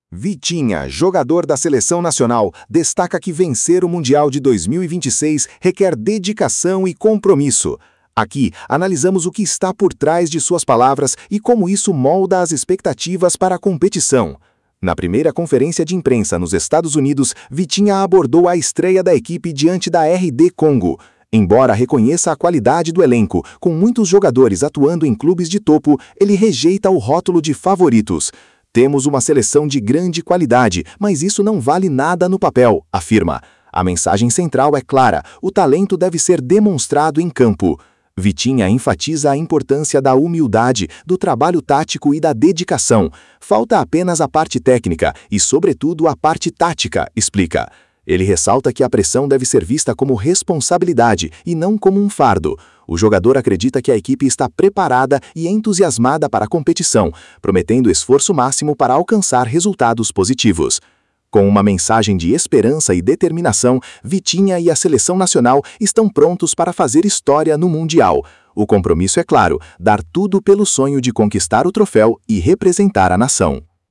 Vitinha, jogador da Seleção Nacional, destaca que vencer o Mundial de 2026 requer dedicação e compromisso. Aqui, analisamos o que está por trás de suas palavras e como isso molda as expectativas para a competição. Na primeira conferência de imprensa nos Estados Unidos, Vitinha abordou a estreia da equipe diante da RD Congo. Embora reconheça a qualidade do elenco, com muitos jogadores atuando em clubes de topo, ele rejeita o rótulo de favoritos. Temos uma seleção de grande qualidade, mas isso não vale nada no papel, afirma. A mensagem central é clara: o talento deve ser demonstrado em campo. Vitinha enfatiza a importância da humildade, do trabalho tático e da dedicação. Falta apenas a parte técnica e, sobretudo, a parte tática, explica. Ele ressalta que a pressão deve ser vista como responsabilidade e não como um fardo. O jogador acredita que a equipe está preparada e entusiasmada para a competição, prometendo esforço máximo para alcançar resultados positivos. Com uma mensagem de esperança e determinação, Vitinha e a Seleção Nacional estão prontos para fazer história no Mundial. O compromisso é claro: dar tudo pelo sonho de conquistar o troféu e representar a nação.